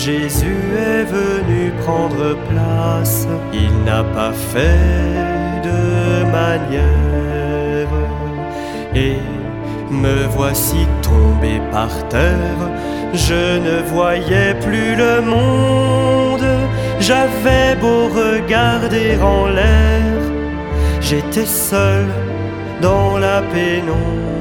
Jésus est venu prendre place, il n'a pas fait de manière. Et me voici tombé par terre, je ne voyais plus le monde. J'avais beau regarder en l'air, j'étais seul dans la pénombre.